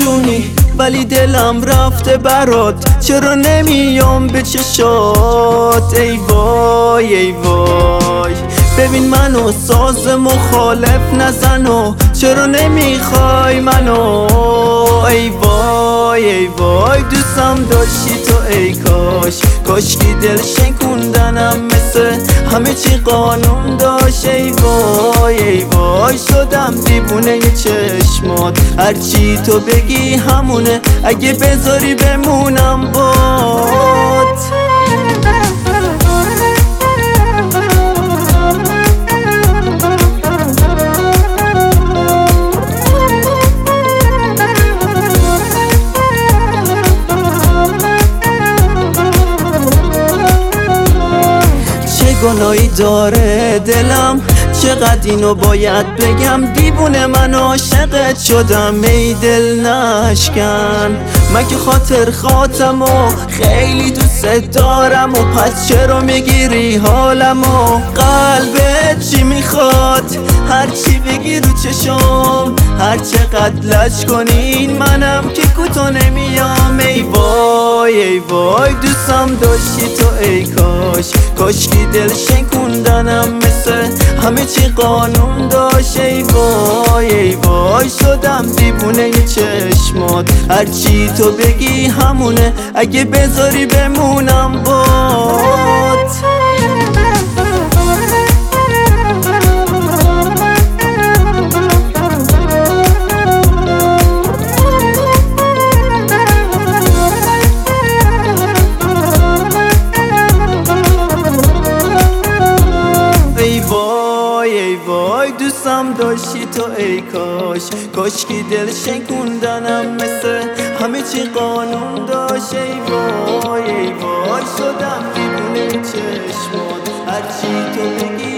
میدونی ولی دلم رفته برات، چرا نمیام به چشات؟ ای وای ای وای، ببین منو ساز مخالف نزن و چرا نمیخوای منو؟ ای وای ای وای، دوستم داشتی تو ای کاش، کاشکی دل شکوندنم مثل همه چی قانون داشت. ای وای ای وای، شدم دیوونه چشمات، هرچی تو بگی همونه، اگه بذاری بمونم بات. گناهی داره دلم، چقدر اینو باید بگم، دیوونه من عاشقت شدم ای دل نشکن. من که خاطر خاطم و خیلی دوست دارم و پس چرا میگیری حالم و قلبت چی میخواد؟ هرچی بگی رو چشم، هر چقدر لج کنین منم که کوتاه نمیام. ای وای ای وای، دوستم داشتی تو ای کاش، کاشکی دل شکوندنم مثل همه چی قانون داشت. ای وای ای وای، شدم دیوونه چشمات، هرچی تو بگی همونه، اگه بذاری بمونم بات. ای وای، دوستم داشتی تو ای کاش، کاشکی دل شکوندنم مثل همه چی قانون داشت. ای وای ای وای، شدم دیوونه چشمات، هرچی تو بگی